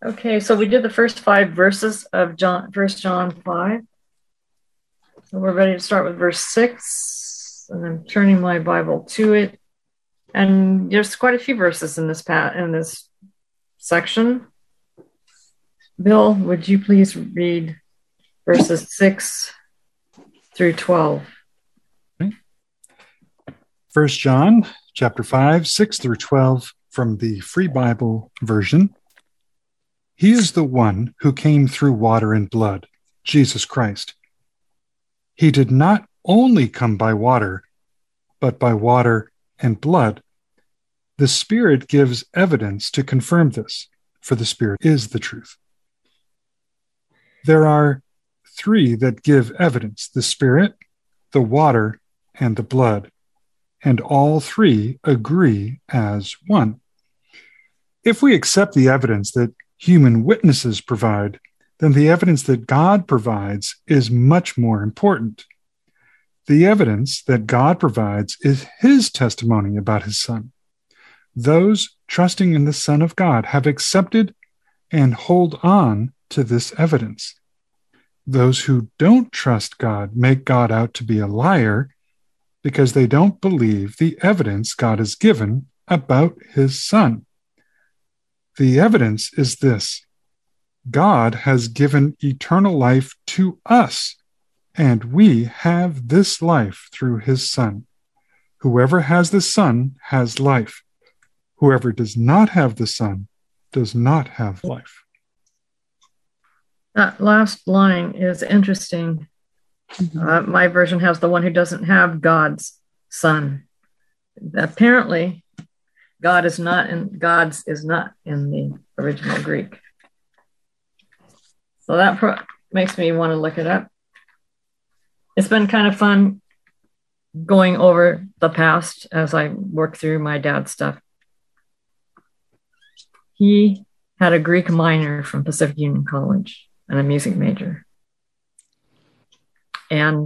Okay, so we did the first 5 verses of First John 5. So we're ready to start with verse 6, and I'm turning my Bible to it. And there's quite a few verses in this section. Bill, would you please read verses 6 through 12? Okay. 1 John chapter 5, 6 through 12 from the Free Bible version. He is the one who came through water and blood, Jesus Christ. He did not only come by water, but by water and blood. The Spirit gives evidence to confirm this, for the Spirit is the truth. There are 3 that give evidence: the Spirit, the water, and the blood, and all 3 agree as one. If we accept the evidence that human witnesses provide, then the evidence that God provides is much more important. The evidence that God provides is his testimony about his Son. Those trusting in the Son of God have accepted and hold on to this evidence. Those who don't trust God make God out to be a liar because they don't believe the evidence God has given about his Son. The evidence is this: God has given eternal life to us, and we have this life through his Son. Whoever has the Son has life. Whoever does not have the Son does not have life. That last line is interesting. My version has the one who doesn't have God's Son. Apparently, God's is not in the original Greek. So that makes me want to look it up. It's been kind of fun going over the past as I work through my dad's stuff. He had a Greek minor from Pacific Union College and a music major. And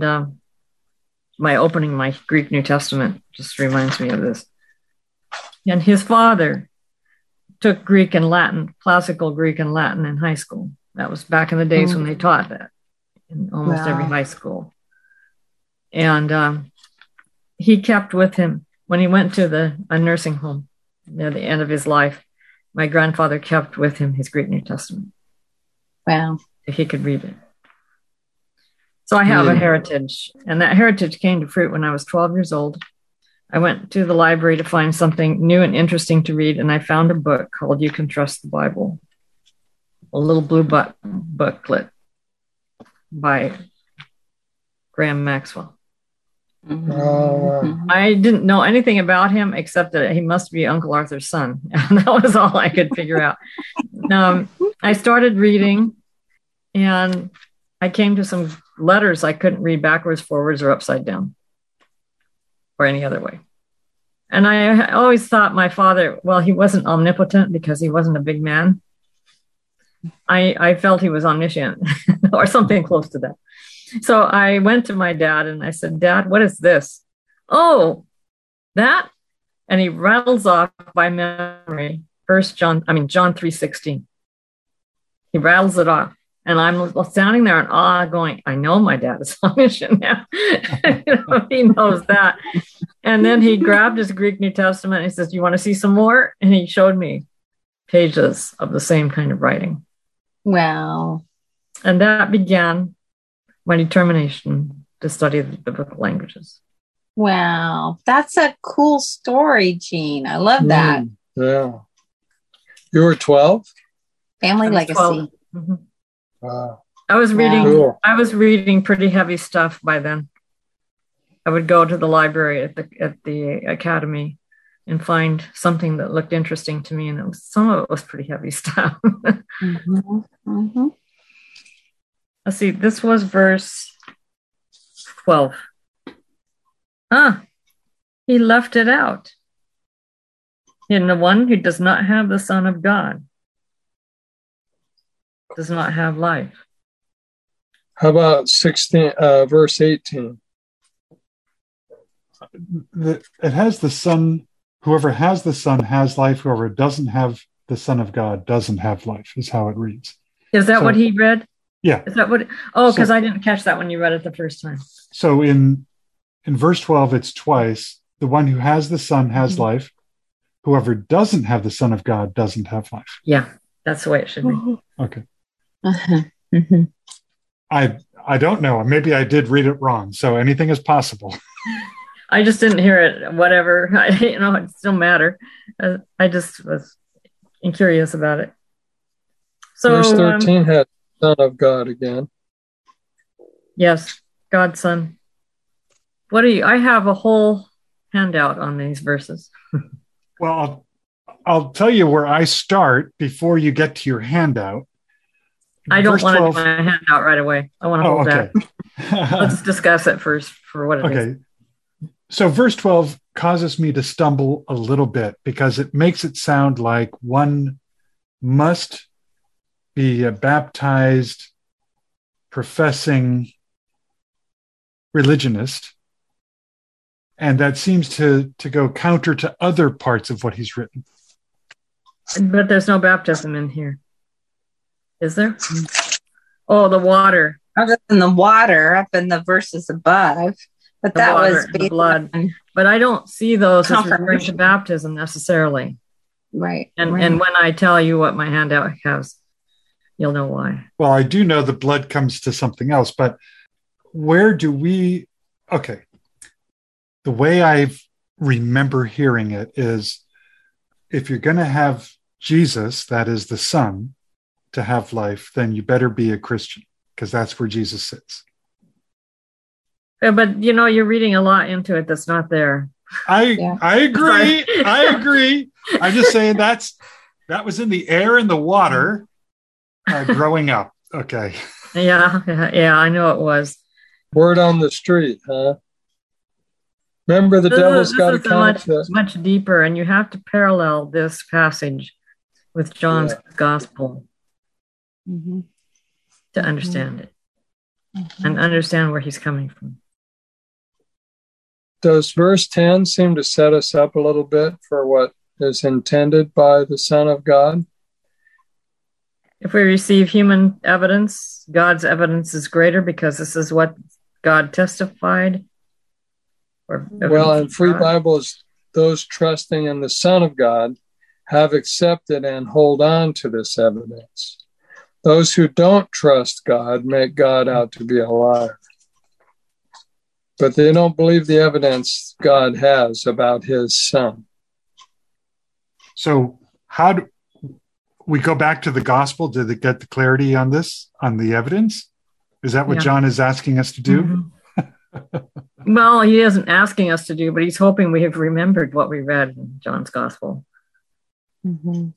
my Greek New Testament just reminds me of this. And his father took Greek and Latin, classical Greek and Latin in high school. That was back in the days when they taught that in almost every high school. And he kept with him when he went to a nursing home near the end of his life. My grandfather kept with him his Greek New Testament. Wow. If he could read it. So I have a heritage, and that heritage came to fruit when I was 12 years old. I went to the library to find something new and interesting to read, and I found a book called You Can Trust the Bible, a little blue booklet by Graham Maxwell. I didn't know anything about him except that he must be Uncle Arthur's son. And that was all I could figure out. I started reading, and I came to some letters I couldn't read backwards, forwards, or upside down, or any other way. And I always thought my father, well, he wasn't omnipotent because he wasn't a big man. I felt he was omniscient or something close to that. So I went to my dad and I said, Dad, what is this? Oh, that? And he rattles off by memory John 3:16. He rattles it off. And I'm standing there in awe going, I know my dad is omniscient now. He knows that. And then he grabbed his Greek New Testament and he says, you want to see some more? And he showed me pages of the same kind of writing. Wow. And that began my determination to study the biblical languages. Wow. That's a cool story, Jean. I love that. Yeah. You were 12? Family legacy. Mm-hmm. Wow. I was reading. Cool. I was reading pretty heavy stuff by then. I would go to the library at the academy and find something that looked interesting to me, and some of it was pretty heavy stuff. Let's see. This was verse 12. He left it out. And the one who does not have the Son of God does not have life. How about verse 18? It has the Son. Whoever has the Son has life. Whoever doesn't have the Son of God doesn't have life, is how it reads. Is that what he read? Yeah. Is that what? Oh, because So- I didn't catch that when you read it the first time. So in verse 12, it's twice. The one who has the Son has life. Whoever doesn't have the Son of God doesn't have life. Yeah, that's the way it should be. Okay. Uh-huh. Mm-hmm. I don't know. Maybe I did read it wrong. So anything is possible. I just didn't hear it. Whatever, it doesn't matter. I just was curious about it. So, Verse 13 had Son of God again. yes, God's Son. What do you? I have a whole handout on these verses. Well, I'll tell you where I start before you get to your handout. I don't Verse want to 12 do my handout right away. I want to hold okay. that. Let's discuss it first for what it is. Okay. So verse 12 causes me to stumble a little bit because it makes it sound like one must be a baptized, professing religionist. And that seems to go counter to other parts of what he's written. But there's no baptism in here. Is there? Oh, the water. Other than the water up in the verses above. But The that water, was the based blood. on- But I don't see those as referring to Confirmation. baptism necessarily. right. And right. and when I tell you what my handout has, you'll know why. Well, I do know the blood comes to something else, but where do we? Okay. The way I remember hearing it is if you're going to have Jesus, that is the Son, to have life, then you better be a Christian because that's where Jesus sits. But you're reading a lot into it that's not there. I agree. Sorry. I agree. I'm just saying that was in the air and the water growing up. Okay. Yeah, I know it was. Word on the street, huh? Remember, the devil's got a This is contest. much deeper, and you have to parallel this passage with John's gospel Mhm. to understand it Mhm. and understand where he's coming from. Does verse 10 seem to set us up a little bit for what is intended by the Son of God? If we receive human evidence, God's evidence is greater because this is what God testified. Well, in Free God. Bibles, those trusting in the Son of God have accepted and hold on to this evidence. Those who don't trust God make God out to be a liar. But they don't believe the evidence God has about his Son. So how do we go back to the gospel? Did it get the clarity on this, on the evidence? Is that what Yeah. John is asking us to do? Mhm. Well, he isn't asking us to do, but he's hoping we have remembered what we read in John's gospel. Mhm.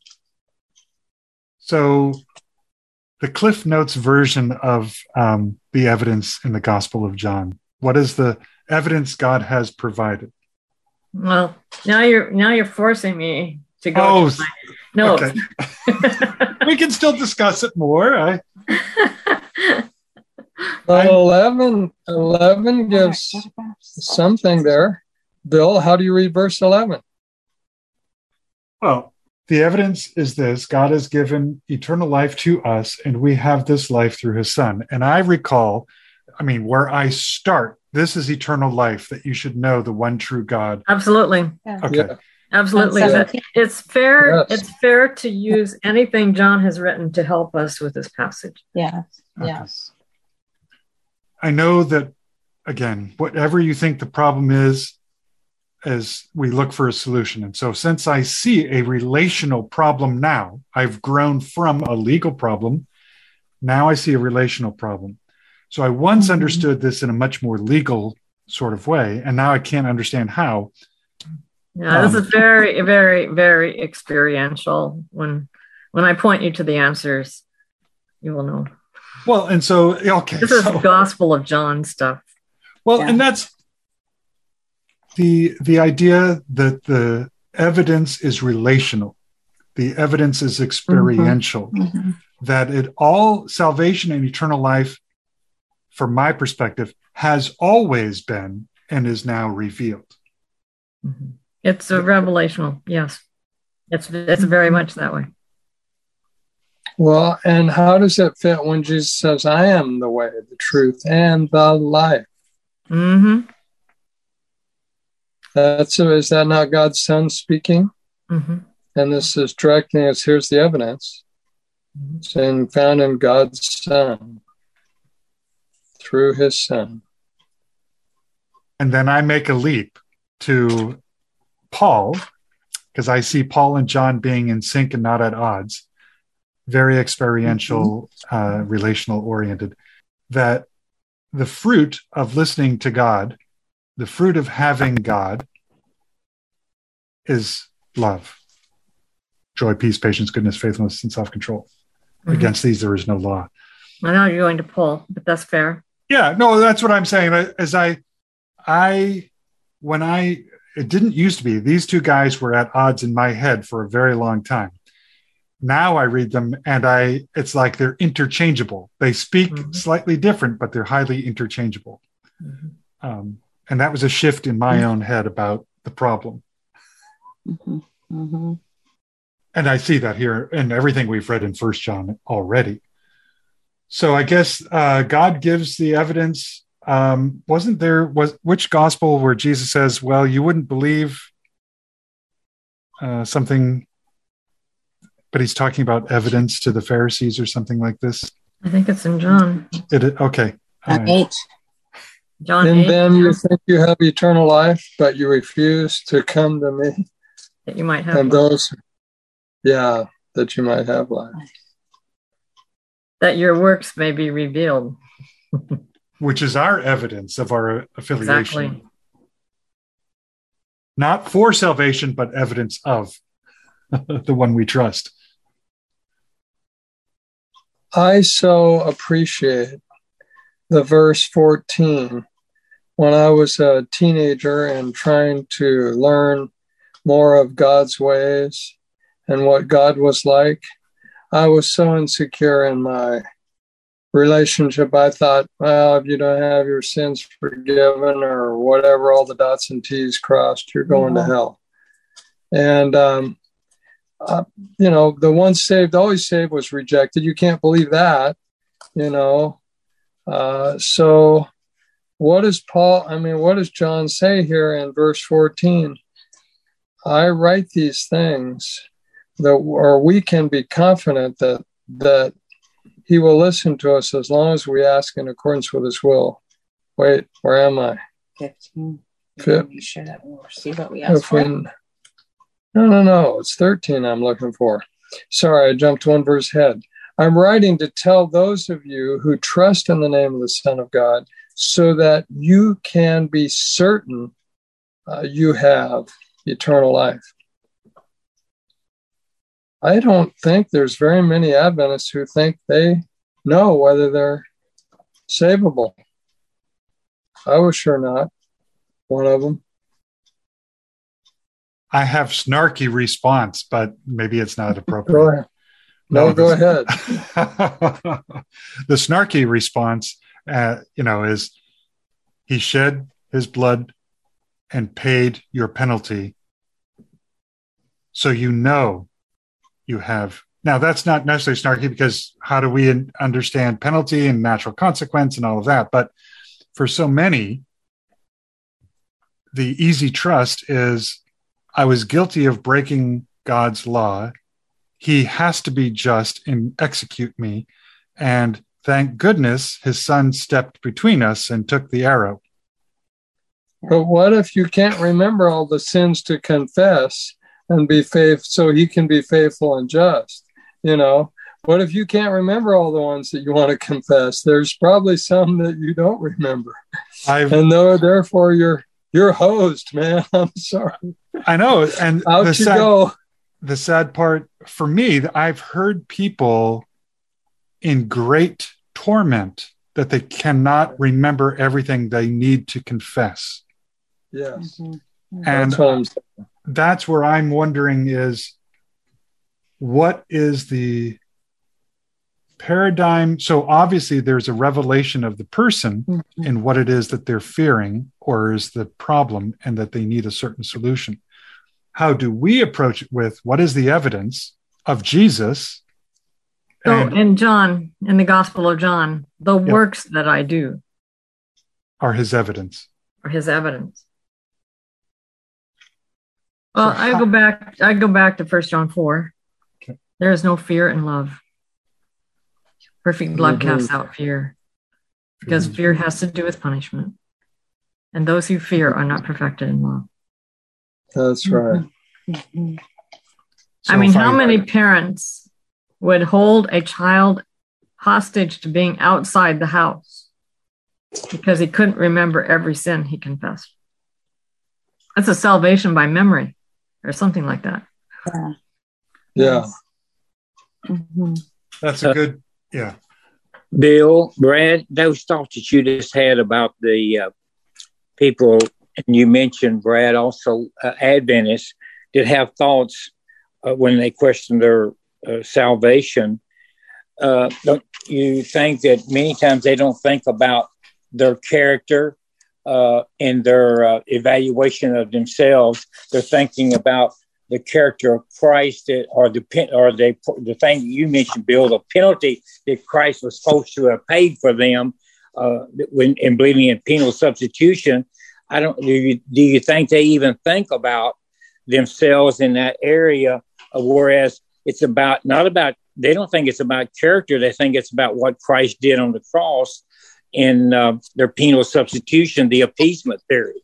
So the Cliff Notes version of the evidence in the Gospel of John. What is the evidence God has provided? Well, now you're forcing me to go Oh, to my notes. okay. We can still discuss it more. Well, 11 gives something there. Bill, how do you read verse 11? Well, the evidence is this: God has given eternal life to us, and we have this life through his Son. And I recall, where I start, this is eternal life, that you should know the one true God. Absolutely. Okay. Yeah. Absolutely. And But it's fair. Yes. It's fair to use anything John has written to help us with this passage. Yes. Okay. Yes. I know that, again, whatever you think the problem is, as we look for a solution. And so since I see a relational problem now, I've grown from a legal problem. Now I see a relational problem. So I once Mhm. understood this in a much more legal sort of way, and now I can't understand how. Yeah, this is very, very, very experiential. When I point you to the answers, you will know. Well, and so, okay. This is Gospel of John stuff. Well, Yeah. and that's the idea that the evidence is relational. The evidence is experiential. Mhm. That it all salvation and eternal life, from my perspective, has always been and is now revealed. Mhm. It's a revelational. Yes, it's very much that way. Well, and how does it fit when Jesus says, I am the way, the truth, and the life? Mm-hmm. Is that not God's Son speaking? Mm-hmm. And this is directing us, here's the evidence. It's found in God's Son, through his Son. And then I make a leap to Paul, because I see Paul and John being in sync and not at odds, very experiential, relational oriented, that the fruit of listening to God, the fruit of having God, is love, joy, peace, patience, goodness, faithfulness, and self-control. Mm-hmm. Against these, there is no law. I know you're going to pull, but that's fair. Yeah, no, that's what I'm saying. It didn't used to be, these two guys were at odds in my head for a very long time. Now I read them and it's like they're interchangeable. They speak slightly different, but they're highly interchangeable. Mm-hmm. And that was a shift in my own head about the problem. Mm-hmm. Mm-hmm. And I see that here in everything we've read in 1 John already. So I guess God gives the evidence. Which gospel where Jesus says, well, you wouldn't believe something, but he's talking about evidence to the Pharisees or something like this? I think it's in John. Okay. John 8. John in 8. them you think you have eternal life, but you refuse to come to me. That you might have and life. That you might have life. That your works may be revealed. Which is our evidence of our affiliation. Exactly. Not for salvation, but evidence of the one we trust. I so appreciate the verse 14. When I was a teenager and trying to learn more of God's ways and what God was like, I was so insecure in my relationship. I thought, well, if you don't have your sins forgiven or whatever, all the dots and T's crossed, you're going to hell. And, the once saved, always saved was rejected. You can't believe that, So what does John say here in verse 14? I write these things or we can be confident that he will listen to us as long as we ask in accordance with his will. Wait, where am I? 15. You sure that we'll receive what we ask for? No. It's 13 I'm looking for. Sorry, I jumped one verse ahead. I'm writing to tell those of you who trust in the name of the Son of God so that you can be certain you have eternal life. I don't think there's very many Adventists who think they know whether they're savable. I was sure not one of them. I have snarky response, but maybe it's not appropriate. Go ahead. Go ahead. The snarky response, is he shed his blood and paid your penalty. So you have. Now, that's not necessarily snarky because how do we understand penalty and natural consequence and all of that? But for so many, the easy trust is I was guilty of breaking God's law. He has to be just and execute me. And thank goodness his son stepped between us and took the arrow. But what if you can't remember all the sins to confess and be faithful so he can be faithful and just? What if you can't remember all the ones that you want to confess? There's probably some that you don't remember. Therefore you're hosed, man. I'm sorry. I know. And out you go. The sad part for me, I've heard people in great torment that they cannot remember everything they need to confess. Yes. Mm-hmm. And that's where I'm wondering is, what is the paradigm? So obviously there's a revelation of the person and what it is that they're fearing or is the problem and that they need a certain solution. How do we approach it with what is the evidence of Jesus So And in the Gospel of John, the works that I do are his evidence. are his evidence. Well, So I go back to 1 John 4. Okay. There is no fear in love. Perfect love casts out fear, because fear has to do with punishment. And those who fear are not perfected in love. That's right. So I mean, if how many parents would hold a child hostage to being outside the house because he couldn't remember every sin he confessed? That's a salvation by memory or something like that. Yeah. That's a good, yeah. Bill, Brad, those thoughts that you just had about the people, and you mentioned, Brad, also Adventists that have thoughts when they question their salvation. Don't you think that many times they don't think about their character and their evaluation of themselves? They're thinking about the character of Christ, the thing that you mentioned, Bill, the penalty that Christ was supposed to have paid for them when in believing in penal substitution. Do you think they even think about themselves in that area? Whereas it's they don't think it's about character. They think it's about what Christ did on the cross in their penal substitution, the appeasement theory.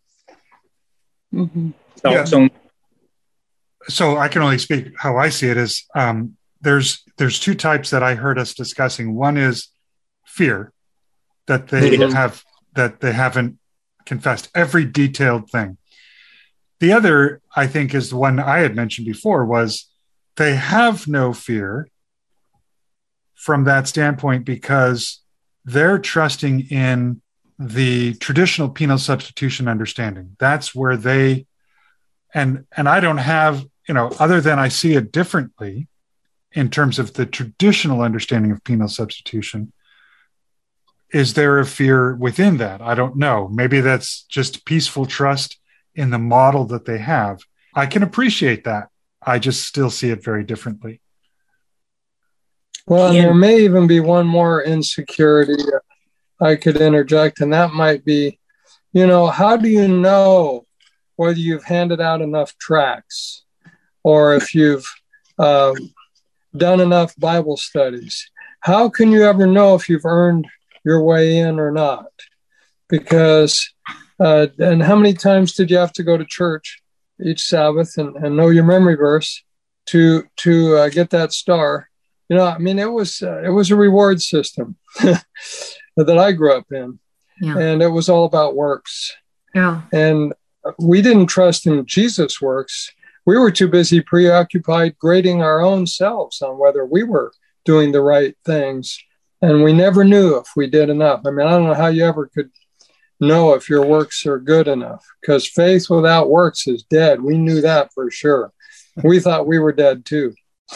So I can only speak how I see it is there's two types that I heard us discussing. One is fear, that they haven't confessed every detailed thing. The other, I think, is the one I had mentioned before, was they have no fear from that standpoint because they're trusting in the traditional penal substitution understanding. That's where they, and I don't have, other than I see it differently in terms of the traditional understanding of penal substitution. Is there a fear within that? I don't know. Maybe that's just peaceful trust in the model that they have. I can appreciate that. I just still see it very differently. Well, and there may even be one more insecurity I could interject, and that might be, how do you know whether you've handed out enough tracts or if you've done enough Bible studies? How can you ever know if you've earned your way in or not? Because, and how many times did you have to go to church each Sabbath and know your memory verse to get that star? It was a reward system that I grew up in, and it was all about works. Yeah. And we didn't trust in Jesus' works. We were too busy preoccupied grading our own selves on whether we were doing the right things. And we never knew if we did enough. I don't know how you ever could know if your works are good enough, because faith without works is dead. We knew that for sure. We thought we were dead too.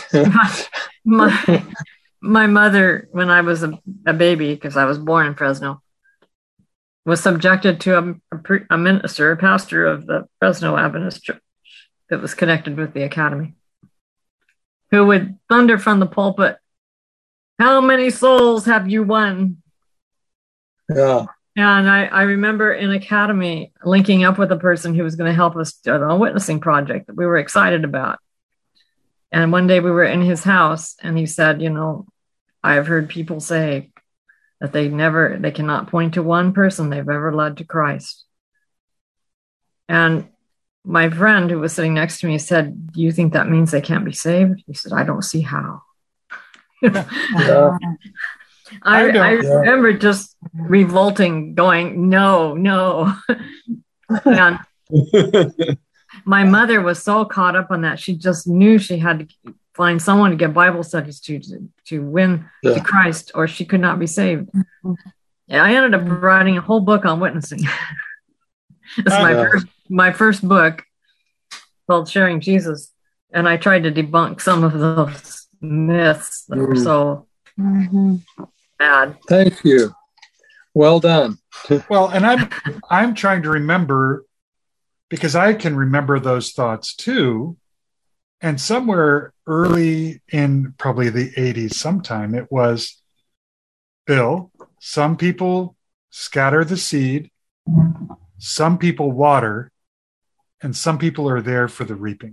my mother, when I was a baby, because I was born in Fresno, was subjected to a pastor of the Fresno Adventist Church that was connected with the academy, who would thunder from the pulpit, "How many souls have you won?" Yeah. And I remember in academy linking up with a person who was going to help us on a witnessing project that we were excited about. And one day we were in his house and he said, I've heard people say that they cannot point to one person they've ever led to Christ. And my friend who was sitting next to me said, "Do you think that means they can't be saved?" He said, "I don't see how." Yeah. I remember just revolting, going, no. And my mother was so caught up on that. She just knew she had to find someone to get Bible studies to win to Christ, or she could not be saved. And I ended up writing a whole book on witnessing. It's my first book, called Sharing Jesus. And I tried to debunk some of those myths that were so bad. Thank you. Well done. Well, and I'm trying to remember, because I can remember those thoughts too, And somewhere early in probably the 80s, sometime, it was, Bill, some people scatter the seed, some people water, and some people are there for the reaping.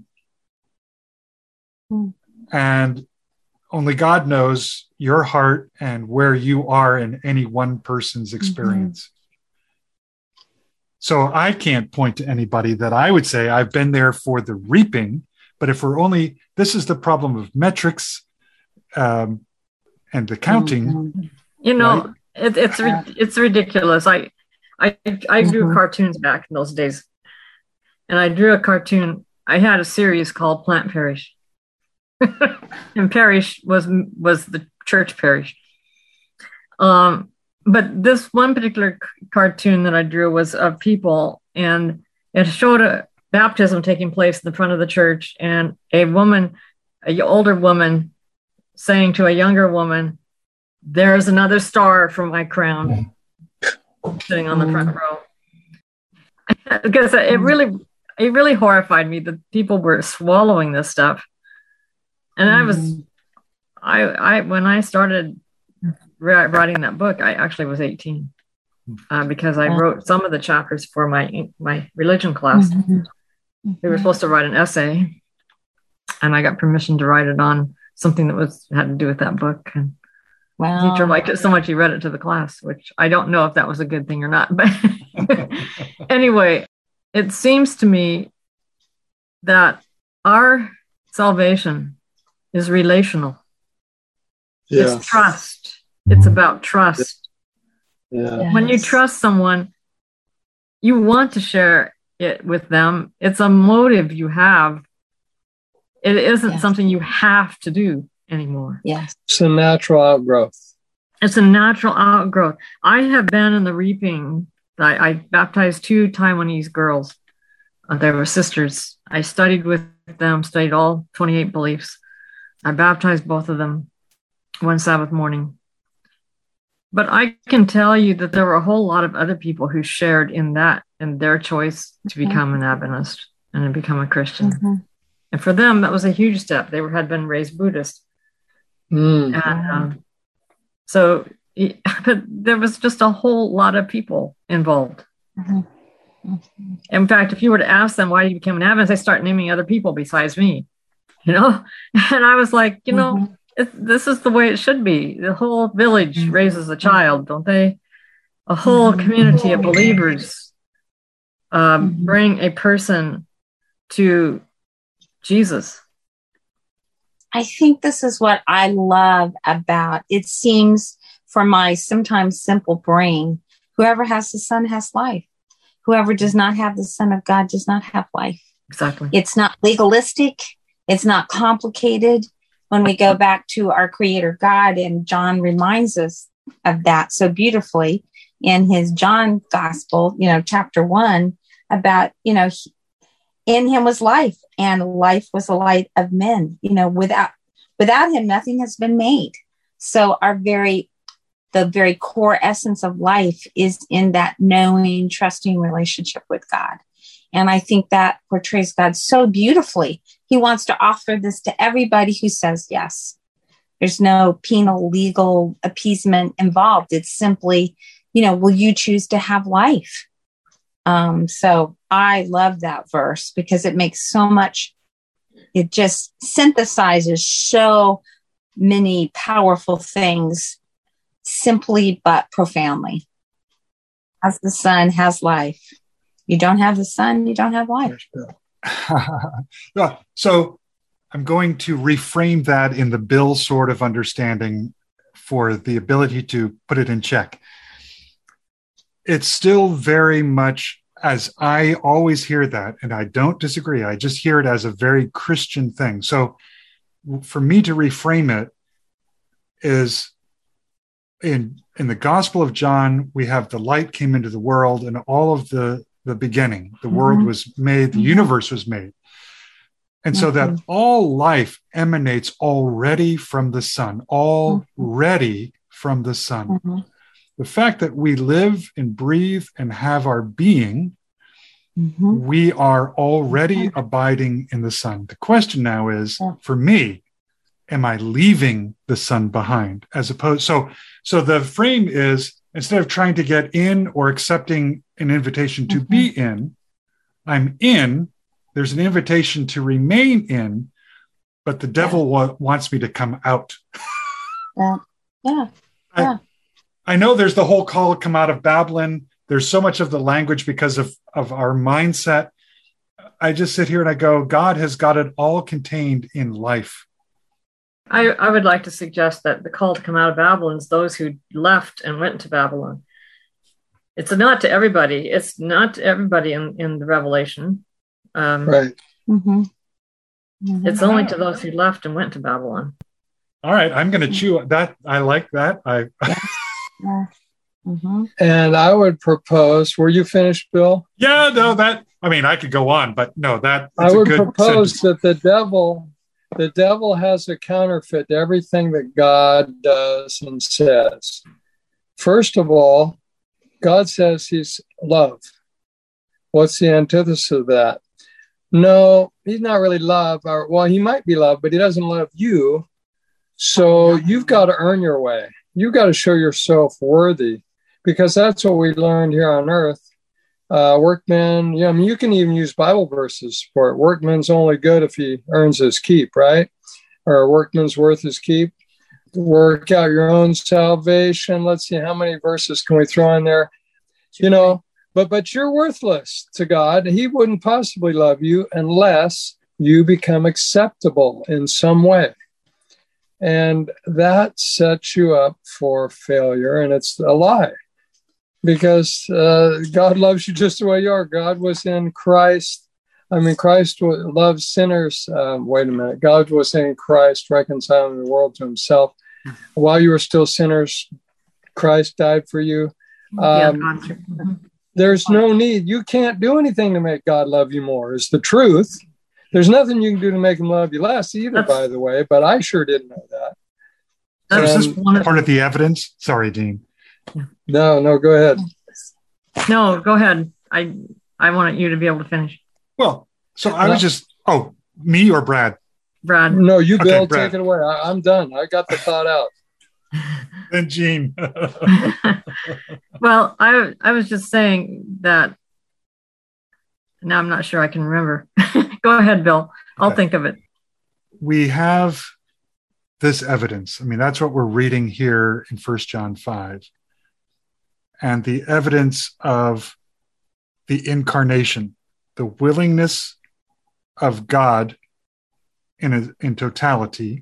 And only God knows your heart and where you are in any one person's experience. So I can't point to anybody that I would say I've been there for the reaping. But if we're only, this is the problem of metrics and the counting. You know, right? it's ridiculous. I drew cartoons back in those days, and I drew a cartoon. I had a series called Plant Parish, and parish was the church parish. But this one particular cartoon that I drew was of people, and it showed a baptism taking place in the front of the church, and a woman, an older woman, saying to a younger woman, "There's another star from my crown," sitting on the front row. Because it really horrified me that people were swallowing this stuff. And I when I started writing that book, I actually was 18 because I wrote some of the chapters for my religion class. We were supposed to write an essay, and I got permission to write it on something that had to do with that book. And the teacher liked it so much he read it to the class, which I don't know if that was a good thing or not. But anyway, it seems to me that our salvation is relational. Yeah. It's trust. It's about trust. Yeah. When you trust someone, you want to share it with them. It's a motive you have. It isn't something you have to do anymore. Yes. It's a natural outgrowth. It's a natural outgrowth. I have been in the reaping. I baptized 2 Taiwanese girls. They were sisters. I studied with them, studied all 28 beliefs. I baptized both of them one Sabbath morning. But I can tell you that there were a whole lot of other people who shared in that and their choice to become an Adventist and to become a Christian. And for them, that was a huge step. They had been raised Buddhist. And so but there was just a whole lot of people involved. In fact, if you were to ask them, why did you become an Adventist, they start naming other people besides me, you know? And I was like, you know, this is the way it should be. The whole village raises a child, don't they? A whole community of believers bring a person to Jesus. I think this is what I love about it. Seems for my sometimes simple brain, whoever has the Son has life. Whoever does not have the Son of God does not have life. Exactly. It's not legalistic. It's not complicated. When we go back to our Creator God, and John reminds us of that so beautifully in his John Gospel, you know, chapter 1, about, you know, in him was life, and life was the light of men. You know, without him, nothing has been made. So the very core essence of life is in that knowing, trusting relationship with God. And I think that portrays God so beautifully. He wants to offer this to everybody who says yes. There's no penal, legal appeasement involved. It's simply, you know, will you choose to have life? So I love that verse because it makes so much, it just synthesizes so many powerful things simply but profoundly. As the Son has life. You don't have the Son, you don't have life. So I'm going to reframe that in the Bill sort of understanding for the ability to put it in check. It's still very much, as I always hear that, and I don't disagree, I just hear it as a very Christian thing. So for me to reframe it is in the Gospel of John, we have the light came into the world, and all of the beginning, the world was made, the universe was made. And so that all life emanates already from the Son, already from the Son. The fact that we live and breathe and have our being we are already abiding in the Son. The question now is, for me, am I leaving the Son behind? As opposed, so the frame is, instead of trying to get in or accepting an invitation to be in, I'm in. There's an invitation to remain in, but the devil wants me to come out. I know there's the whole call to come out of Babylon. There's so much of the language because of our mindset. I just sit here and I go, God has got it all contained in life. I would like to suggest that the call to come out of Babylon is those who left and went to Babylon. It's not to everybody. It's not to everybody in the Revelation. Right. It's only to those who left and went to Babylon. All right. I'm going to chew that. I like that. And I would propose, were you finished, Bill? Yeah, no, I could go on, but no, I would propose that the devil has a counterfeit to everything that God does and says. First of all, God says he's love. What's the antithesis of that? No, he's not really love. Well, he might be love, but he doesn't love you. So you've got to earn your way. You've got to show yourself worthy, because that's what we learned here on earth. Workman, you can even use Bible verses for it. Workman's only good if he earns his keep, right? Or a workman's worth his keep. Work out your own salvation. Let's see, how many verses can we throw in there? But you're worthless to God. He wouldn't possibly love you unless you become acceptable in some way. And that sets you up for failure, and it's a lie. Because God loves you just the way you are. God was in Christ. Christ loves sinners. Wait a minute. God was in Christ, reconciling the world to himself. While you were still sinners, Christ died for you. There's no need. You can't do anything to make God love you more, is the truth. There's nothing you can do to make him love you less either, by the way, but I sure didn't know that. So is this part of the evidence? Sorry, Dean. No, go ahead. No, go ahead. I wanted you to be able to finish. Well, so I was just, me or Brad? Brad. No, you, Bill, take it away. I'm done. I got the thought out. Then Gene. Well, I was just saying that, now I'm not sure I can remember. Go ahead, Bill. I'll think of it. We have this evidence. That's what we're reading here in 1 John 5. And the evidence of the incarnation, the willingness of God in totality,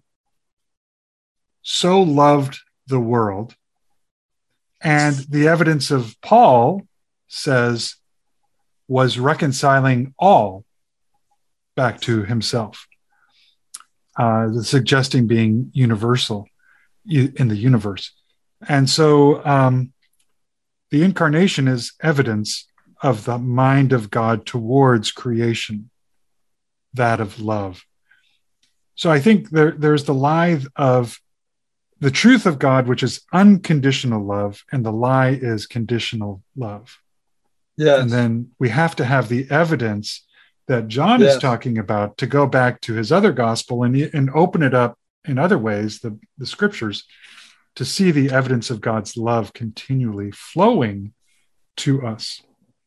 so loved the world. And the evidence of Paul says was reconciling all back to himself. The suggesting being universal in the universe. And so the incarnation is evidence of the mind of God towards creation, that of love. So I think there's the lie of the truth of God, which is unconditional love, and the lie is conditional love. Yes. And then we have to have the evidence that John is talking about to go back to his other gospel and open it up in other ways, the scriptures, to see the evidence of God's love continually flowing to us.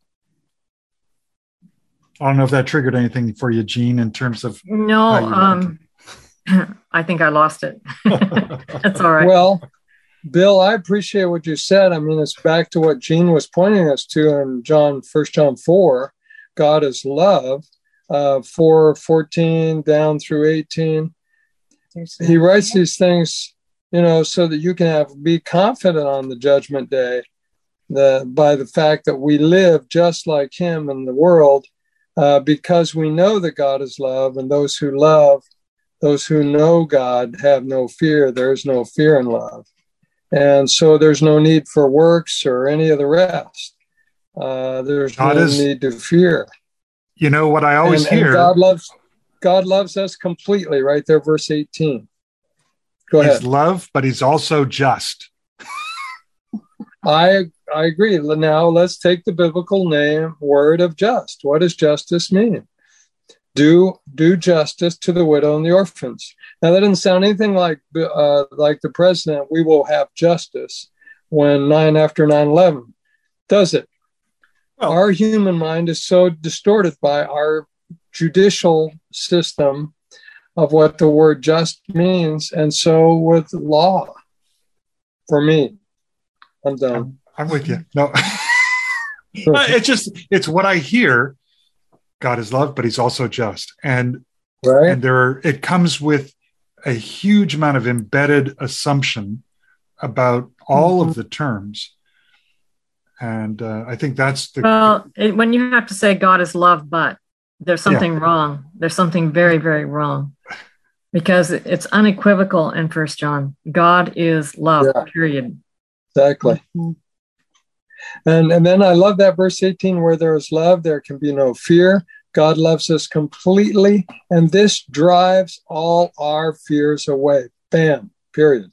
I don't know if that triggered anything for you, Gene, in terms of... No, I think I lost it. That's all right. Well, Bill, I appreciate what you said. It's back to what Gene was pointing us to in 1 John 4. God is love, 4:14 down through 18. He writes these things, so that you can be confident on the judgment day, by the fact that we live just like him in the world, because we know that God is love, and those who love, those who know God have no fear. There is no fear in love. And so there's no need for works or any of the rest. There's no need to fear. You know what I always hear? And God loves us completely, right there, verse 18. Go ahead. He's love, but he's also just. I I agree. Now let's take the biblical word of just. What does justice mean? Do justice to the widow and the orphans. Now that doesn't sound anything like the president. We will have justice when after 9/11, does it? Well, our human mind is so distorted by our judicial system of what the word just means, and so with law. For me, I'm done. I'm with you. No, it's what I hear. God is love, but he's also just. And it comes with a huge amount of embedded assumption about all of the terms. And I think that's when you have to say God is love, but there's something wrong. There's something very, very wrong, because it's unequivocal in 1 John. God is love, period. Exactly. Mm-hmm. And then I love that verse 18, where there is love, there can be no fear. God loves us completely, and this drives all our fears away. Bam, period.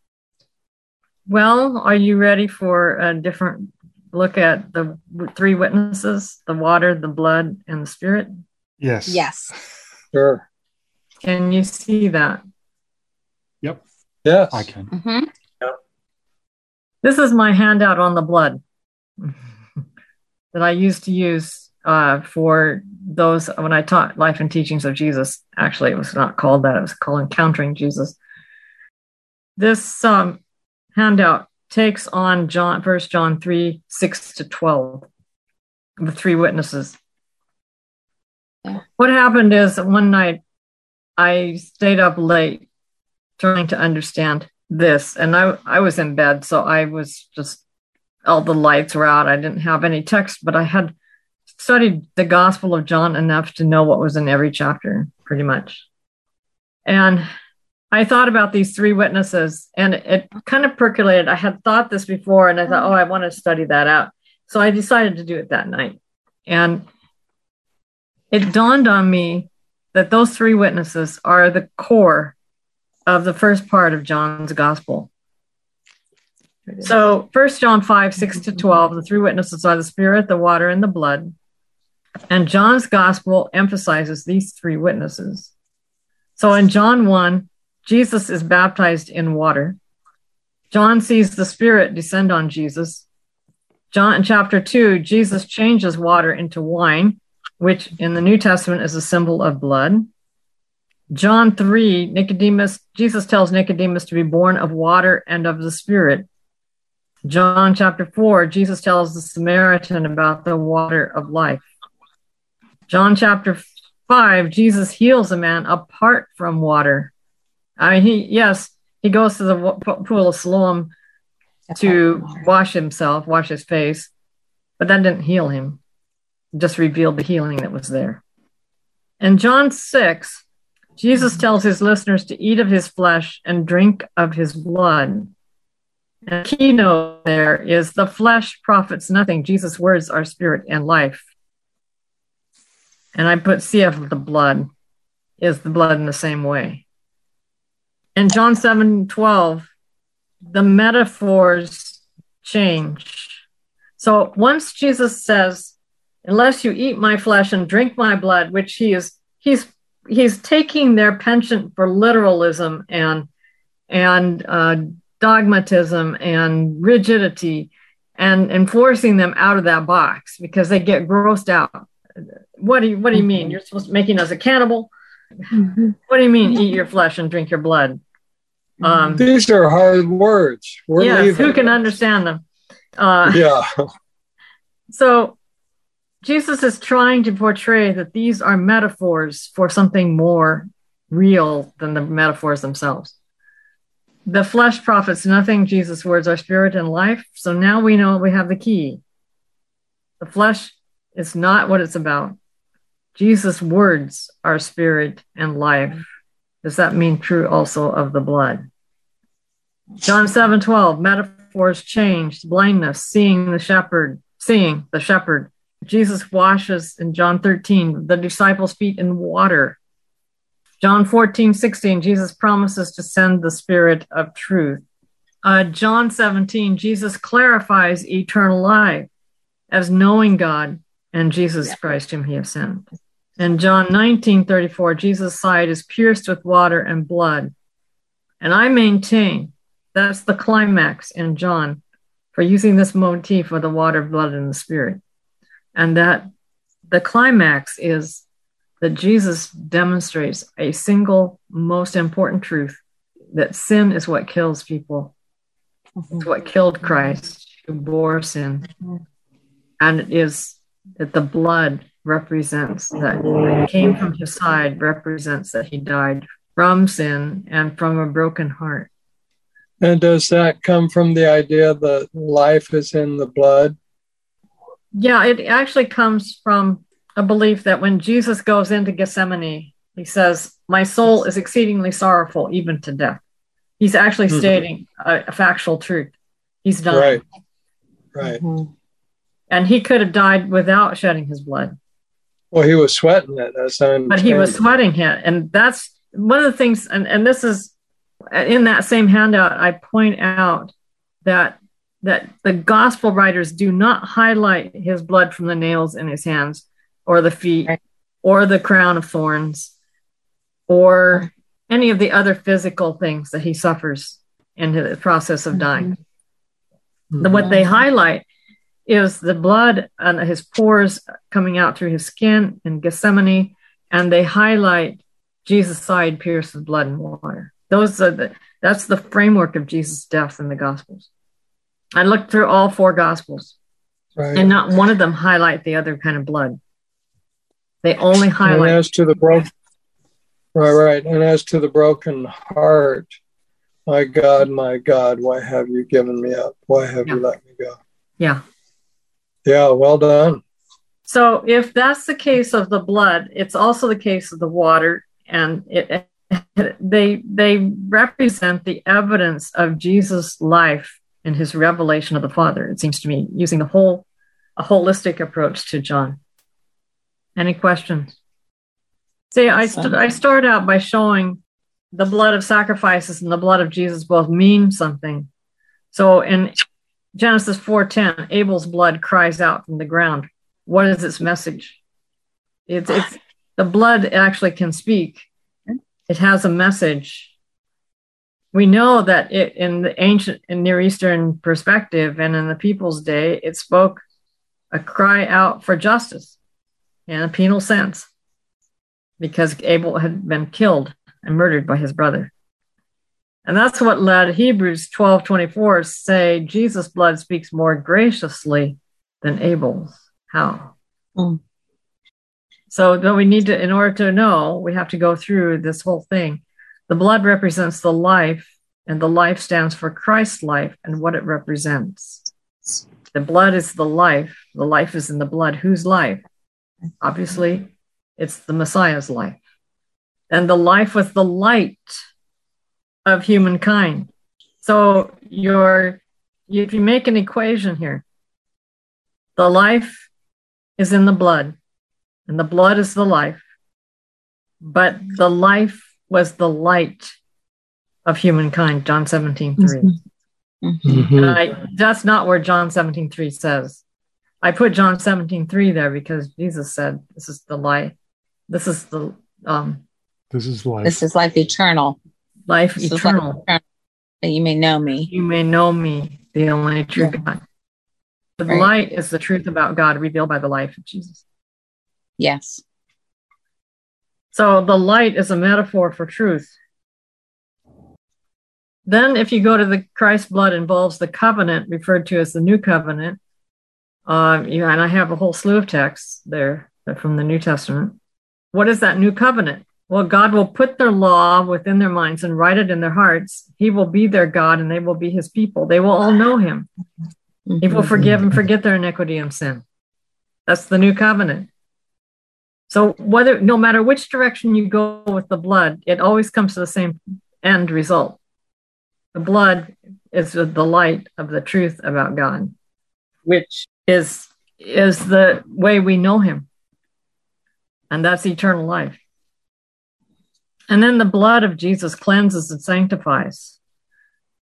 Well, are you ready for a different look at the three witnesses, the water, the blood, and the spirit? Yes. Yes. Sure. Can you see that? Yep. Yes. I can. Mm-hmm. Yep. This is my handout on the blood that I used to use for those when I taught Life and Teachings of Jesus. Actually, it was not called that. It was called Encountering Jesus. This handout takes on 1 John 3, 6-12, the three witnesses. Yeah. What happened is one night I stayed up late trying to understand this, and I was in bed, so I was just, all the lights were out. I didn't have any text, but I had studied the Gospel of John enough to know what was in every chapter, pretty much. And I thought about these three witnesses, and it kind of percolated. I had thought this before, and I thought, I want to study that out. So I decided to do it that night. And it dawned on me that those three witnesses are the core of the first part of John's Gospel. So 1 John 5, 6-12, the three witnesses are the Spirit, the water, and the blood. And John's Gospel emphasizes these three witnesses. So in John 1, Jesus is baptized in water. John sees the Spirit descend on Jesus. John, in chapter 2, Jesus changes water into wine, which in the New Testament is a symbol of blood. John 3, Jesus tells Nicodemus to be born of water and of the Spirit. John chapter 4, Jesus tells the Samaritan about the water of life. John chapter 5, Jesus heals a man apart from water. I mean, he goes to the pool of Siloam to wash his face, but that didn't heal him. It just revealed the healing that was there. In John 6, Jesus tells his listeners to eat of his flesh and drink of his blood. And the keynote there is the flesh profits nothing. Jesus' words are spirit and life. And I put CF, the blood, is the blood in the same way. In John 7:12, the metaphors change. So once Jesus says, unless you eat my flesh and drink my blood, which he's taking their penchant for literalism and dogmatism and rigidity and enforcing them out of that box because they get grossed out. What do you mean? You're supposed to making us a cannibal? Mm-hmm. What do you mean eat your flesh and drink your blood? These are hard words. Who can understand them? So Jesus is trying to portray that these are metaphors for something more real than the metaphors themselves. The flesh profits nothing. Jesus' words are spirit and life. So now we know we have the key. The flesh is not what it's about. Jesus' words are spirit and life. Does that mean true also of the blood? John 7:12, metaphors changed. Blindness, seeing the shepherd. Jesus washes in John 13 the disciples' feet in water. John 14:16, Jesus promises to send the Spirit of truth. John 17, Jesus clarifies eternal life as knowing God and Jesus Christ whom he has sent. In John 19:34, Jesus' side is pierced with water and blood. And I maintain that's the climax in John for using this motif of the water, blood, and the Spirit. And that the climax is that Jesus demonstrates a single most important truth, that sin is what kills people. It's what killed Christ, who bore sin. And it is that the blood represents that it came from his side, represents that he died from sin and from a broken heart. And does that come from the idea that life is in the blood? Yeah, it actually comes from a belief that when Jesus goes into Gethsemane, he says, my soul is exceedingly sorrowful, even to death. He's actually stating a factual truth. He's dying. Right. And he could have died without shedding his blood. Well, he was sweating it. But he was sweating it. And that's one of the things, and this is in that same handout, I point out that the gospel writers do not highlight his blood from the nails in his hands or the feet or the crown of thorns or any of the other physical things that he suffers in the process of dying. What they highlight is the blood and his pores coming out through his skin in Gethsemane, and they highlight Jesus' side pierced with blood and water. That's the framework of Jesus' death in the Gospels. I looked through all four Gospels, and not one of them highlight the other kind of blood. They only highlight. And as to the broken, and as to the broken heart, my God, why have you given me up? Why have you let me go? Yeah. Yeah, well done. So if that's the case of the blood, it's also the case of the water, and they represent the evidence of Jesus' life and his revelation of the Father. It seems to me, using a holistic approach to John. Any questions? See, I start out by showing the blood of sacrifices and the blood of Jesus both mean something. So in Genesis 4:10, Abel's blood cries out from the ground. What is its message? It's the blood actually can speak. It has a message. We know that in the ancient and Near Eastern perspective and in the people's day, it spoke a cry out for justice in a penal sense because Abel had been killed and murdered by his brother. And that's what led Hebrews 12:24 say Jesus' blood speaks more graciously than Abel's. How? So then we need to, in order to know, we have to go through this whole thing. The blood represents the life, and the life stands for Christ's life and what it represents. The blood is the life. The life is in the blood. Whose life? Obviously, it's the Messiah's life. And the life was the light of humankind. So if you make an equation here, the life is in the blood, and the blood is the life, but the life was the light of humankind, John 17:3. And that's not where John 17:3 says. I put John 17:3 there because Jesus said, this is the light. This is the this is life. This is life eternal. Life eternal. That you may know me. You may know me, the only true God. The light is the truth about God revealed by the life of Jesus. Yes. So the light is a metaphor for truth. Then if you go to the Christ's blood involves the covenant referred to as the new covenant, and I have a whole slew of texts there from the New Testament. What is that new covenant? Well, God will put their law within their minds and write it in their hearts. He will be their God and they will be his people. They will all know him. He will forgive and forget their iniquity and sin. That's the new covenant. So no matter which direction you go with the blood, it always comes to the same end result. The blood is the light of the truth about God, which is the way we know him. And that's eternal life. And then the blood of Jesus cleanses and sanctifies.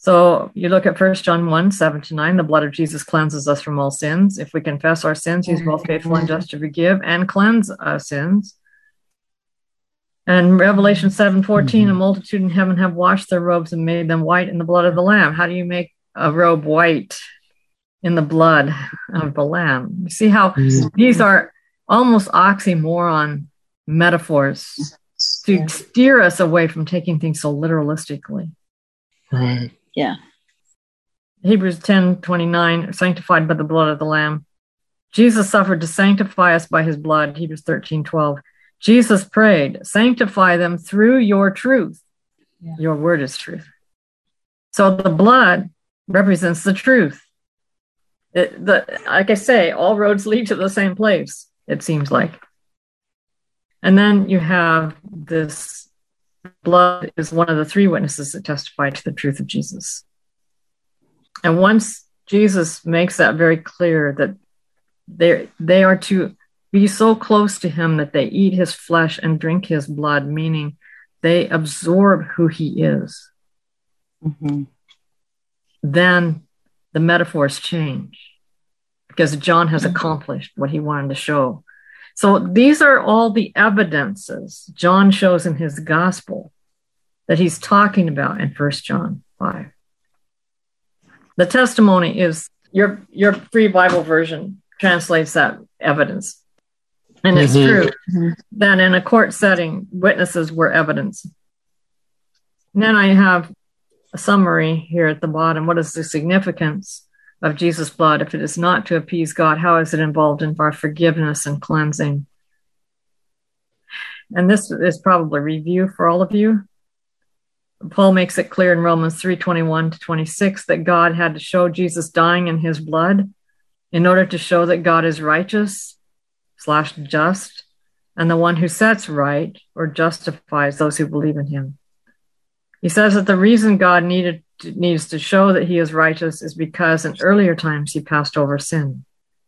So you look at 1 John 1, 7-9, the blood of Jesus cleanses us from all sins. If we confess our sins, he's both faithful and just to forgive and cleanse our sins. And Revelation 7:14, a multitude in heaven have washed their robes and made them white in the blood of the Lamb. How do you make a robe white? In the blood of the Lamb. You see how these are almost oxymoron metaphors to steer us away from taking things so literalistically. Right. Yeah. Hebrews 10:29, sanctified by the blood of the Lamb. Jesus suffered to sanctify us by his blood. Hebrews 13:12. Jesus prayed, sanctify them through your truth. Yeah. Your word is truth. So the blood represents the truth. Like I say, all roads lead to the same place, it seems like. And then you have this blood is one of the three witnesses that testify to the truth of Jesus. And once Jesus makes that very clear that they are to be so close to him that they eat his flesh and drink his blood, meaning they absorb who he is, then the metaphors change because John has accomplished what he wanted to show. So these are all the evidences John shows in his gospel that he's talking about in 1 John 5. The testimony is your free Bible version translates that evidence. And it's true that in a court setting, witnesses were evidence. And then I have a summary here at the bottom. What is the significance of Jesus' blood? If it is not to appease God, how is it involved in our forgiveness and cleansing? And this is probably review for all of you. Paul makes it clear in Romans 3:21-26 that God had to show Jesus dying in his blood in order to show that God is righteous/just and the one who sets right or justifies those who believe in him. He says that the reason God needs to show that he is righteous is because in earlier times he passed over sin.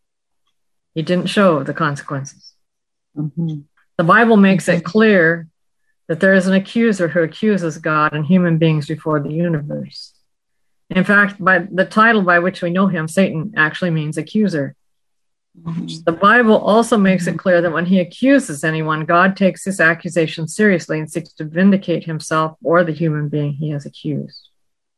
He didn't show the consequences. The Bible makes it clear that there is an accuser who accuses God and human beings before the universe. In fact, by the title by which we know him, Satan, actually means accuser. The Bible also makes it clear that when he accuses anyone, God takes his accusation seriously and seeks to vindicate himself or the human being he has accused.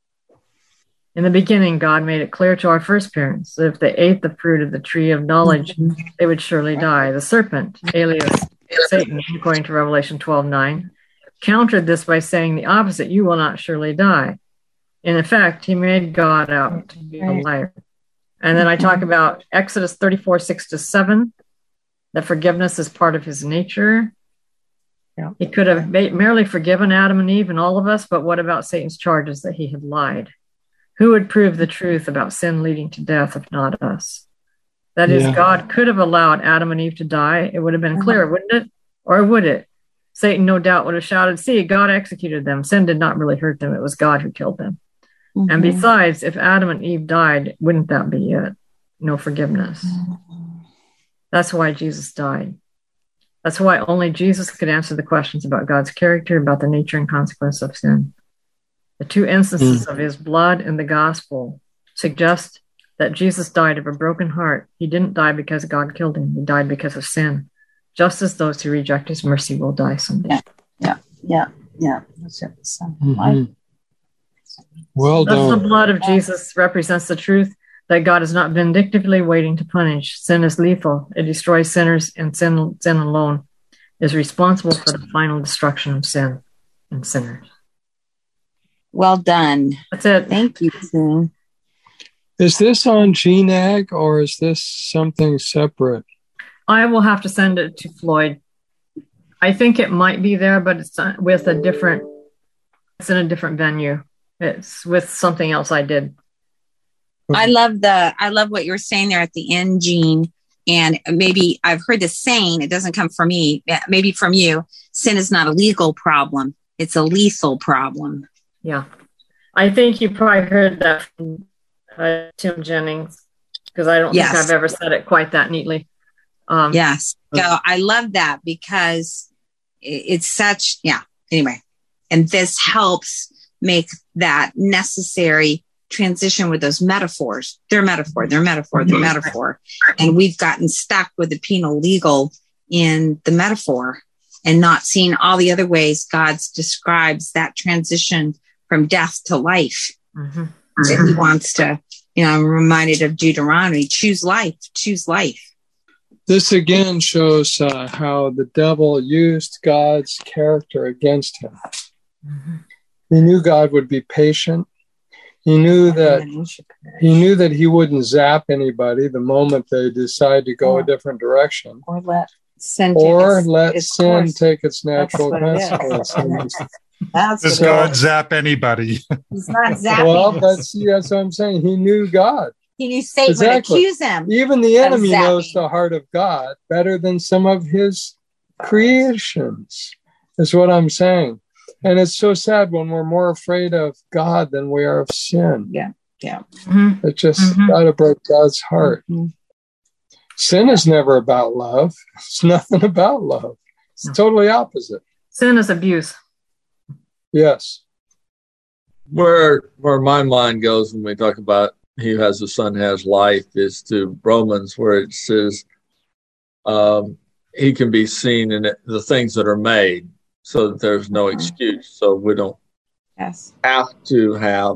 In the beginning, God made it clear to our first parents that if they ate the fruit of the tree of knowledge, they would surely die. The serpent, alias Satan, according to Revelation 12:9, countered this by saying the opposite, you will not surely die. In effect, he made God out to be a liar. And then I talk about Exodus 34:6-7, that forgiveness is part of his nature. Yeah. He could have merely forgiven Adam and Eve and all of us, but what about Satan's charges that he had lied? Who would prove the truth about sin leading to death if not us? That is, God could have allowed Adam and Eve to die. It would have been clear, wouldn't it? Or would it? Satan no doubt would have shouted, see, God executed them. Sin did not really hurt them. It was God who killed them. And besides, if Adam and Eve died, wouldn't that be it? No forgiveness. That's why Jesus died. That's why only Jesus could answer the questions about God's character, about the nature and consequence of sin. The two instances of his blood in the gospel suggest that Jesus died of a broken heart. He didn't die because God killed him. He died because of sin, just as those who reject his mercy will die someday. Yeah. That's it. Well done. Thus, the blood of Jesus represents the truth that God is not vindictively waiting to punish. Sin is lethal. It destroys sinners, and sin alone is responsible for the final destruction of sin and sinners. Well done. That's it. Thank you, Sue. Is this on GNAG or is this something separate? I will have to send it to Floyd. I think it might be there, but it's with it's in a different venue. It's with something else I did. I love what you were saying there at the end, Jean. And maybe I've heard this saying, it doesn't come from me, maybe from you. Sin is not a legal problem. It's a lethal problem. Yeah. I think you probably heard that from Tim Jennings, because I don't think I've ever said it quite that neatly. Yes. So I love that because it's such, anyway. And this helps make that necessary transition with those metaphors. They're metaphor. And we've gotten stuck with the penal legal in the metaphor and not seeing all the other ways God describes that transition from death to life. Mm-hmm. That he wants to, I'm reminded of Deuteronomy, choose life. This again shows how the devil used God's character against him. Mm-hmm. He knew God would be patient. He knew that he wouldn't zap anybody the moment they decide to go a different direction. Or let sin take its natural consequences. Does God zap anybody? He's not zapping. Well, that's what I'm saying. He knew God. He knew Satan would accuse him. Even the enemy knows the heart of God better than some of his creations, is what I'm saying. And it's so sad when we're more afraid of God than we are of sin. Yeah. Mm-hmm. It just gotta break God's heart. Mm-hmm. Sin is never about love. It's nothing about love. It's totally opposite. Sin is abuse. Yes. Where my mind goes when we talk about he who has the Son has life is to Romans, where it says he can be seen in the things that are made, so that there's no excuse. So we don't have to have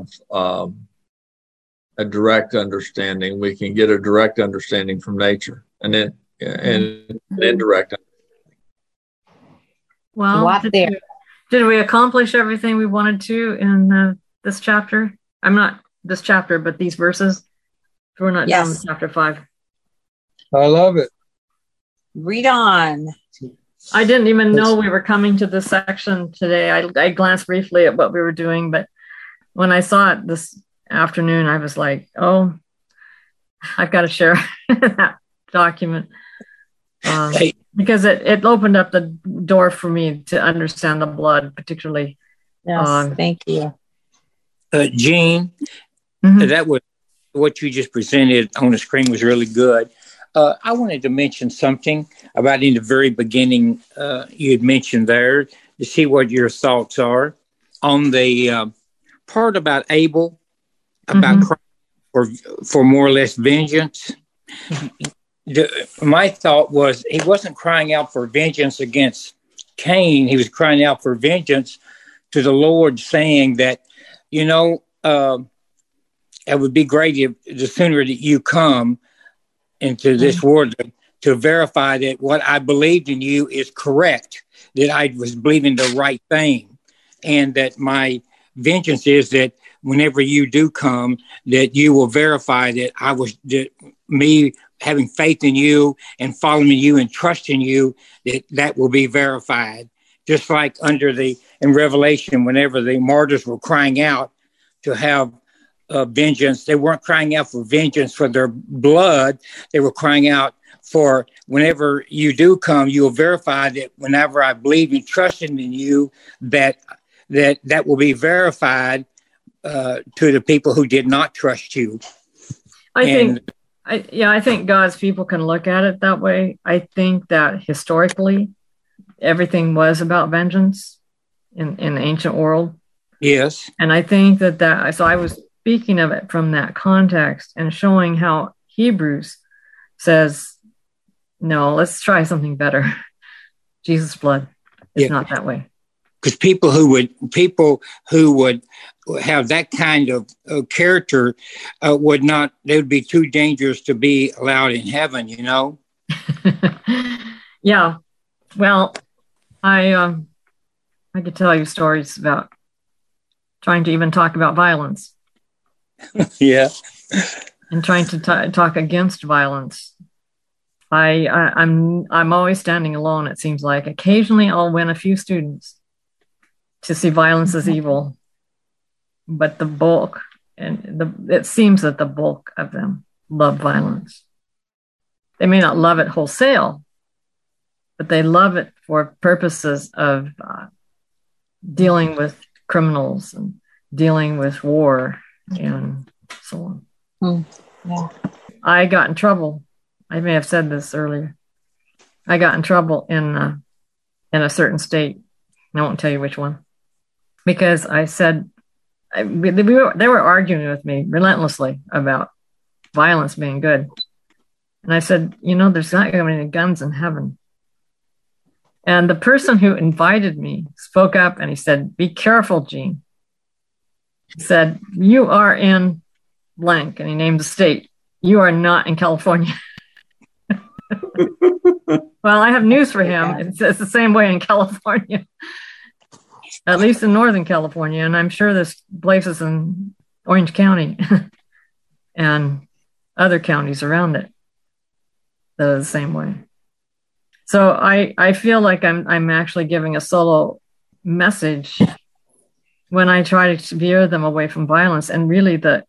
a direct understanding. We can get a direct understanding from nature, and then an indirect understanding. Well, did we accomplish everything we wanted to in this chapter? I'm not this chapter, but these verses. We're not done with chapter 5. I love it. Read on. I didn't even know we were coming to this section today. I glanced briefly at what we were doing, but when I saw it this afternoon, I was like, oh, I've got to share that document. Because it opened up the door for me to understand the blood, particularly. Yes, thank you. Jean, that was what you just presented on the screen was really good. I wanted to mention something about in the very beginning you had mentioned there to see what your thoughts are on the part about Abel, about crying for more or less vengeance. My thought was he wasn't crying out for vengeance against Cain. He was crying out for vengeance to the Lord, saying that, it would be great if the sooner that you come into this world to verify that what I believed in you is correct, that I was believing the right thing, and that my vengeance is that whenever you do come, that you will verify that me having faith in you and following you and trusting you, that will be verified. Just like in Revelation, whenever the martyrs were crying out to have vengeance, they weren't crying out for vengeance for their blood. They were crying out for whenever you do come, you will verify that whenever I believe and trusted in you, that will be verified to the people who did not trust you. I think God's people can look at it that way. I think that historically, everything was about vengeance in the ancient world. Yes. And I think so I was speaking of it from that context and showing how Hebrews says, no, let's try something better. Jesus' blood is not that way. Because people who would have that kind of character they would be too dangerous to be allowed in heaven, Yeah. Well, I could tell you stories about trying to even talk about violence. Yeah. And trying to talk against violence. I'm always standing alone, it seems like. Occasionally I'll win a few students to see violence as evil. But the bulk, it seems that the bulk of them love violence. They may not love it wholesale, but they love it for purposes of dealing with criminals and dealing with war and so on. Yeah. I got in trouble. I may have said this earlier. I got in trouble in a certain state. I won't tell you which one, because I said they were arguing with me relentlessly about violence being good. And I said, there's not going to be any guns in heaven. And the person who invited me spoke up and he said, be careful, Jean. He said, you are in blank. And he named the state. You are not in California. Well, I have news for him. It's the same way in California, at least in Northern California. And I'm sure there's places in Orange County and other counties around it that are the same way. So I feel like I'm actually giving a solo message when I try to veer them away from violence, and really the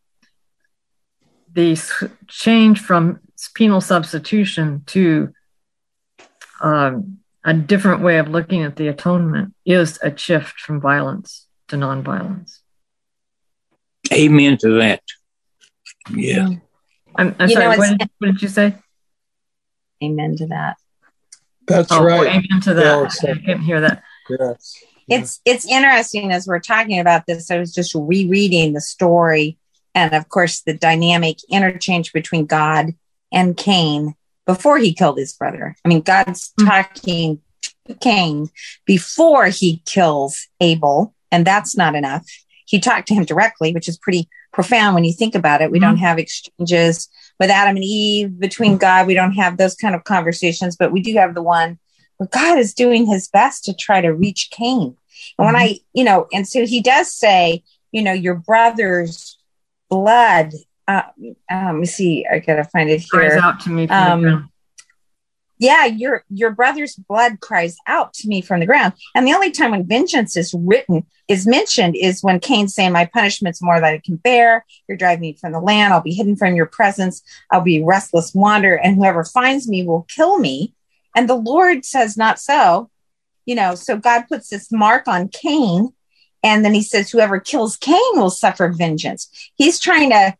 change from penal substitution to a different way of looking at the atonement is a shift from violence to nonviolence. Amen to that. Yeah. I'm sorry, what did you say? Amen to that. That's right. Amen to that. I couldn't hear that. Yes. It's interesting as we're talking about this. I was just rereading the story, and of course the dynamic interchange between God and Cain before he killed his brother. I mean, God's talking to Cain before he kills Abel, and that's not enough. He talked to him directly, which is pretty profound when you think about it. We don't have exchanges with Adam and Eve between God. We don't have those kind of conversations, but we do have the one where God is doing his best to try to reach Cain. And when and so he does say, your brother's blood, let me see, I gotta find it here. Cries out to me from the ground. Yeah, your brother's blood cries out to me from the ground. And the only time when vengeance is mentioned is when Cain's saying, my punishment's more than I can bear. You're driving me from the land. I'll be hidden from your presence. I'll be restless wander, and whoever finds me will kill me. And the Lord says, not so. So God puts this mark on Cain, and then he says, whoever kills Cain will suffer vengeance. He's trying to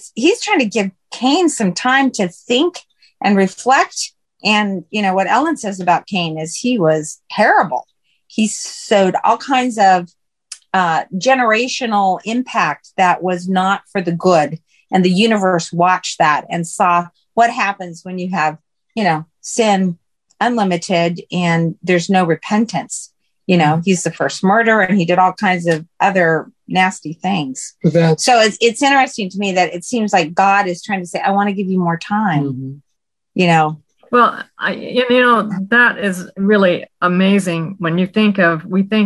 give Cain some time to think and reflect. And, what Ellen says about Cain is he was terrible. He sowed all kinds of generational impact that was not for the good. And the universe watched that and saw what happens when you have, sin unlimited and there's no repentance. He's the first murderer, and he did all kinds of other nasty things. So it's interesting to me that it seems like God is trying to say, I want to give you more time, Well, that is really amazing when we think of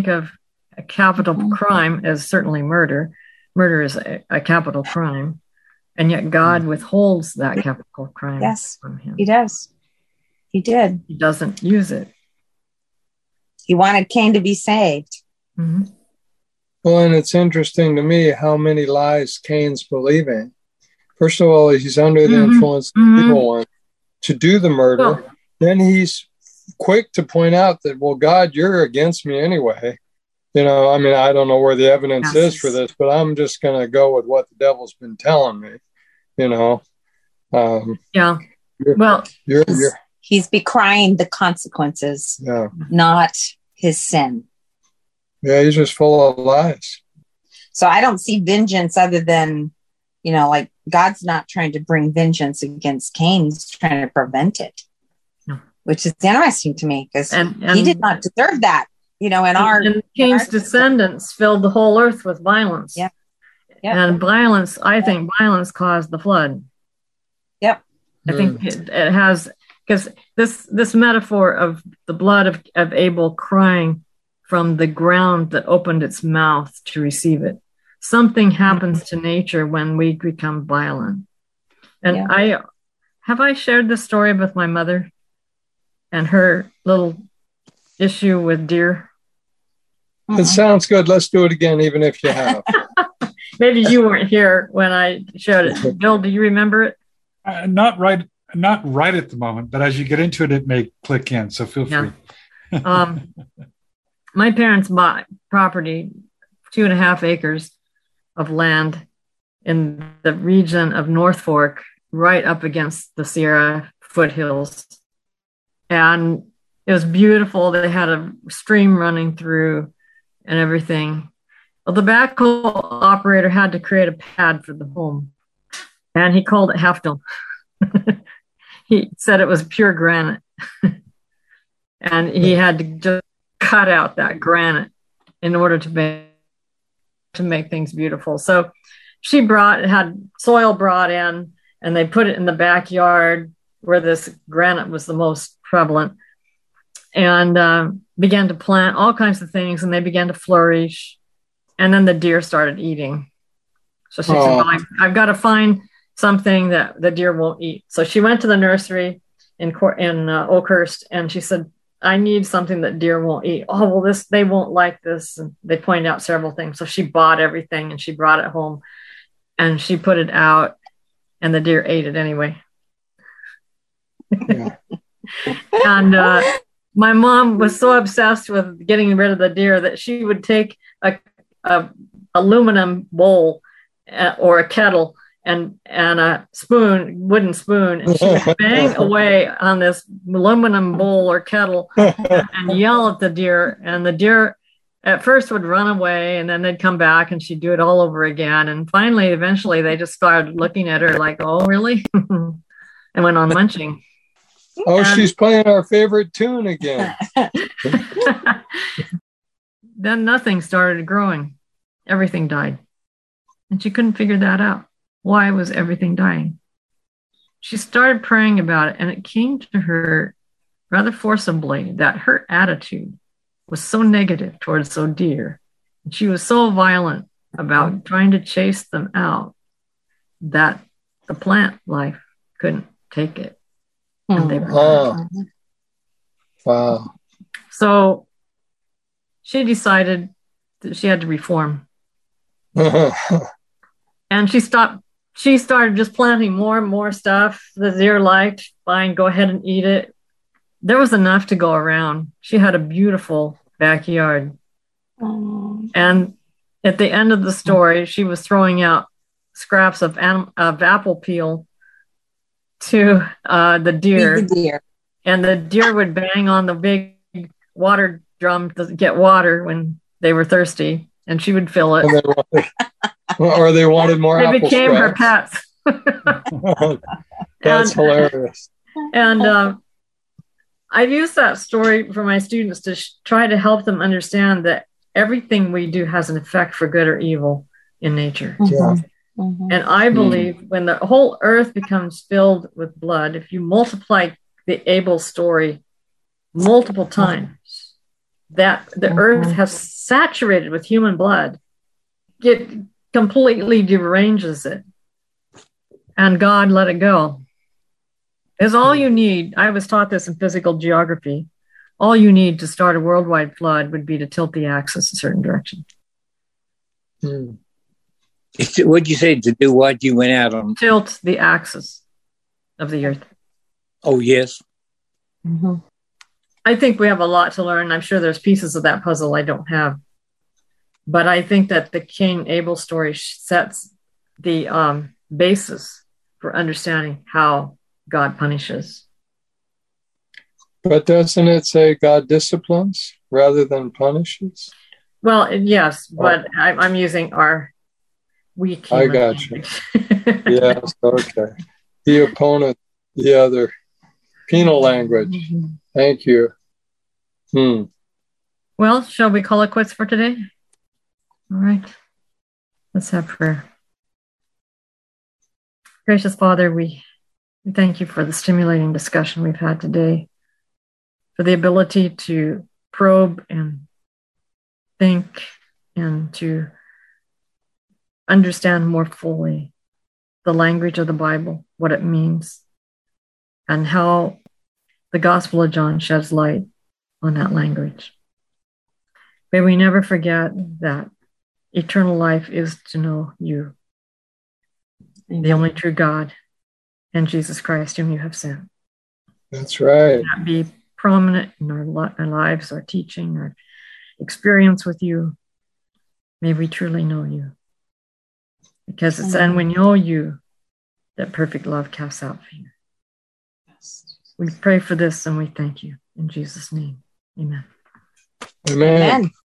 a capital crime as certainly murder. Murder is a capital crime, and yet God withholds that capital crime from him. He does. He did. He doesn't use it. He wanted Cain to be saved. Mm-hmm. Well, and it's interesting to me how many lies Cain's believing. First of all, he's under the influence of the evil one to do the murder. Then he's quick to point out that, well, God, you're against me anyway. I don't know where the evidence is for this, but I'm just going to go with what the devil's been telling me, He's decrying the consequences, not his sin. Yeah, he's just full of lies. So I don't see vengeance other than, like God's not trying to bring vengeance against Cain. He's trying to prevent it, which is interesting to me because he did not deserve that. And Cain's descendants filled the whole earth with violence. Yeah. And violence, I think violence caused the flood. Yep. I think it has, because this metaphor of the blood of Abel crying from the ground that opened its mouth to receive it. Something happens to nature when we become violent. And I shared this story with my mother and her little issue with deer. It sounds good. Let's do it again, even if you have. Maybe you weren't here when I showed it. Bill, do you remember it? Not right at the moment, but as you get into it, it may click in. So feel free. My parents bought property, 2.5 acres of land in the region of North Fork, right up against the Sierra foothills. And it was beautiful. They had a stream running through and everything. Well, the backhoe operator had to create a pad for the home, and he called it Halfdome. He said it was pure granite, and he had to just cut out that granite in order to make things beautiful. So she had soil brought in, and they put it in the backyard where this granite was the most prevalent, and began to plant all kinds of things, and they began to flourish. And then the deer started eating. So she said, well, I've got to find something that the deer won't eat. So she went to the nursery in Oakhurst, and she said, I need something that deer won't eat. Oh, well, they won't like this. And they pointed out several things. So she bought everything, and she brought it home, and she put it out, and the deer ate it anyway. Yeah. And my mom was so obsessed with getting rid of the deer that she would take a aluminum bowl or a kettle and a wooden spoon, and she would bang away on this aluminum bowl or kettle and yell at the deer. And the deer at first would run away, and then they'd come back, and she'd do it all over again. And finally, eventually, they just started looking at her like, oh, really? And went on munching. Oh, she's playing our favorite tune again. Then nothing started growing. Everything died. And she couldn't figure that out. Why was everything dying? She started praying about it, and it came to her rather forcibly that her attitude was so negative towards the deer. And she was so violent about trying to chase them out that the plant life couldn't take it. And they were wow. So she decided that she had to reform. And she started just planting more and more stuff the deer liked. Fine, go ahead and eat it. There was enough to go around. She had a beautiful backyard. And at the end of the story, she was throwing out scraps of apple peel to the deer. And the deer would bang on the big water drum to get water when they were thirsty, and she would fill it. Or they wanted more apple scraps. They became her pets. That's hilarious. And I've used that story for my students to try to help them understand that everything we do has an effect for good or evil in nature. Yeah. Mm-hmm. And I believe when the whole earth becomes filled with blood, if you multiply the Abel story multiple times, that the earth has saturated with human blood, it completely deranges it. And God let it go. Is all you need. I was taught this in physical geography. All you need to start a worldwide flood would be to tilt the axis a certain direction. What'd you say to do? What you went out on? Tilt the axis of the earth. Oh, yes. Mm-hmm. I think we have a lot to learn. I'm sure there's pieces of that puzzle I don't have. But I think that the Cain Abel story sets the basis for understanding how God punishes. But doesn't it say God disciplines rather than punishes? Well, yes, but I'm using our weak human I got you. language. Yes, okay. The opponent, the other. Penal language. Thank you. Well, shall we call it quits for today? All right. Let's have prayer. Gracious Father, we thank you for the stimulating discussion we've had today, for the ability to probe and think and to understand more fully the language of the Bible, what it means, and how the Gospel of John sheds light on that language. May we never forget that eternal life is to know you, the only true God, and Jesus Christ, whom you have sent. That's right. That be prominent in our lives, our teaching, our experience with you. May we truly know you. Because it's when we know you that perfect love casts out fear. We pray for this and we thank you. In Jesus' name, amen. Amen.